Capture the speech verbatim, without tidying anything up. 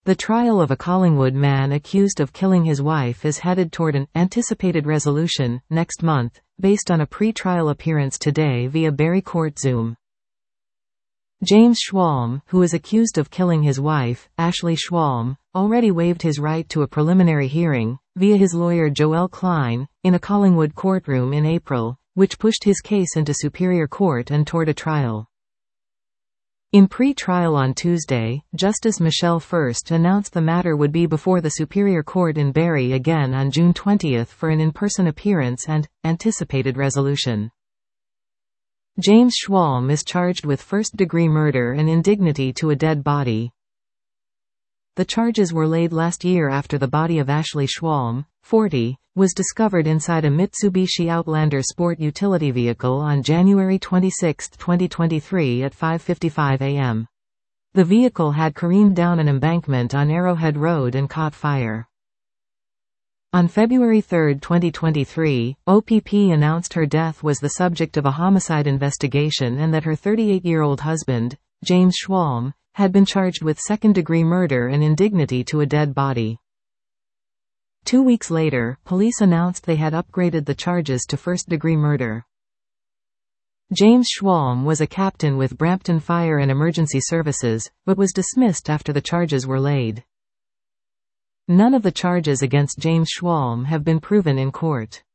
The trial of a Collingwood man accused of killing his wife is headed toward an anticipated resolution next month, based on a pre-trial appearance today via Barry Court Zoom. James Schwalm, who is accused of killing his wife, Ashley Schwalm, already waived his right to a preliminary hearing, via his lawyer Joel Klein, in a Collingwood courtroom in April, which pushed his case into Superior Court and toward a trial. In pre-trial on Tuesday, Justice Michelle First announced the matter would be before the Superior Court in Barrie again on June twentieth for an in-person appearance and anticipated resolution. James Schwalm is charged with first-degree murder and indignity to a dead body. The charges were laid last year after the body of Ashley Schwalm, forty, was discovered inside a Mitsubishi Outlander sport utility vehicle on January twenty-sixth, twenty twenty-three at five fifty-five a m The vehicle had careened down an embankment on Arrowhead Road and caught fire. On February third, twenty twenty-three, O P P announced her death was the subject of a homicide investigation and that her thirty-eight-year-old husband, James Schwalm, had been charged with second-degree murder and indignity to a dead body. Two weeks later, police announced they had upgraded the charges to first-degree murder. James Schwalm was a captain with Brampton Fire and Emergency Services, but was dismissed after the charges were laid. None of the charges against James Schwalm have been proven in court.